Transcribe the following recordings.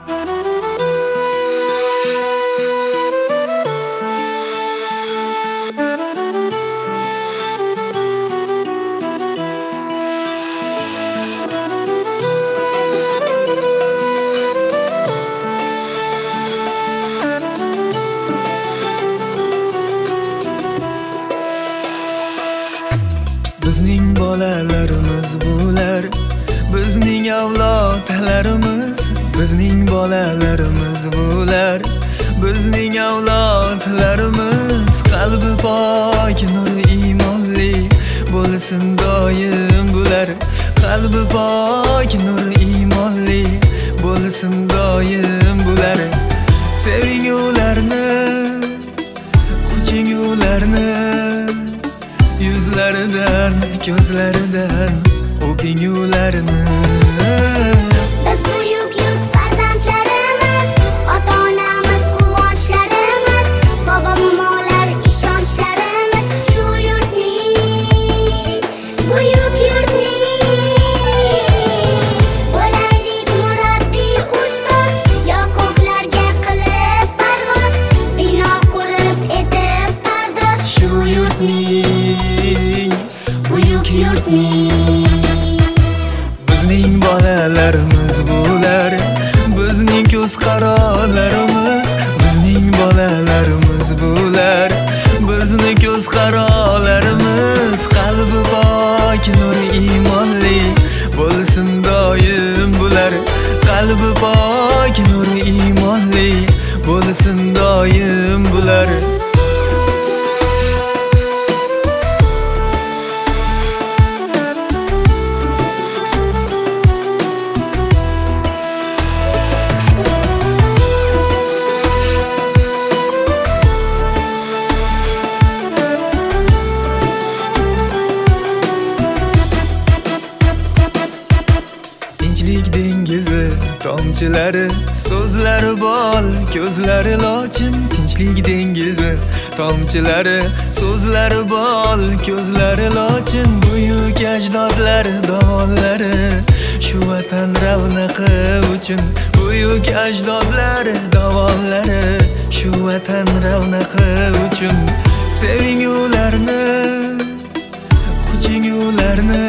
Bizning bolalarimiz bular, bizning avlodlarimiz. Bizning bolalarimiz bular, bizning avlodlarimiz. Qalbi pok, nuri iymonli bo'lsin doim bular. Qalbi pok, nuri iymonli bo'lsin doim bular. Seving ularni, quching ularni, yuzlaridan, ko'zlaridan o'ping ularni. Biz buyuk yurt farzandlarimiz, ota-onamiz quvonchlarimiz, bobo-momolar ishonchlarimiz. Shu yurtning, buyuk yurtning bo'laylik murabbiy ustoz, Yoqublarga qilib parvoz, bino qurib etib pardoz. Shu yurtning, buyuk yurtning. Bizning bolalarimiz bular, bizning ko'z qarolarimiz. Bizning bolalarimiz bular, bizning ko'z qarolarimiz. Qalbi pok, nuri iymonli bo'lsin doim bular. Qalbi pok, nuri iymonli bo'lsin doim bular. Tinchlik dengizi tomchilari, so'zlari bol, ko'zlari lochin. Tinchlik dengizi tomchilari, so'zlari bol, ko'zlari lochin. Buyuk ajdodlar davonlari shu vatan ravnaqi uchun. Buyuk ajdodlar davonlari shu vatan ravnaqi uchun. Seving ularni, quching ularni,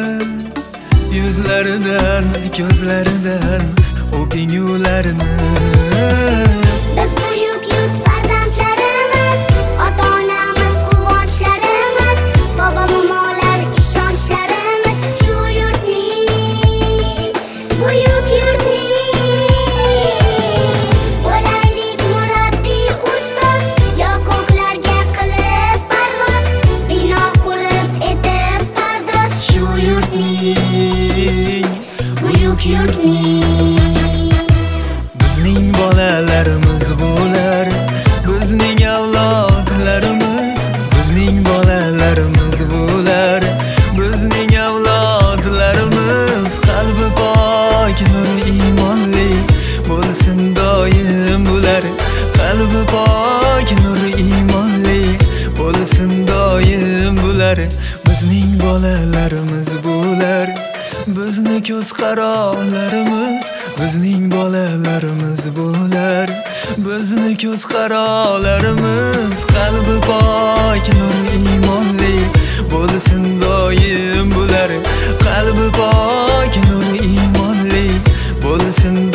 yuzlaridan, ko'zlaridan o'ping ularni. Biz buyuk yurt farzandlarimiz, ota-onamiz quvonchlarimiz, bobo-momolar ishonchlarimiz. Shu yurtning, buyuk yurtning bo'laylik murabbiy ustoz, Yoqublarga qilib parvoz, bino qurib etib pardoz. Shu yurtning, buyuk yurtning. Bizning bolalarimiz bular, bizning avlodlarimiz. Bizning bolalarimiz bular, bizning avlodlarimiz. Qalbi pok, nuri iymonli bo'lsin doim bular. Qalbi pok, nuri iymonli bo'lsin doim bular. Bizning bolalarimiz bular, bizni ko'z qarolarimiz. Bizning bolalarimiz bular, bizni ko'z qarolarimiz. Qalbi pok, nuri iymonli bo'lsin doim bular. Qalbi pok, nuri iymonli bo'lsin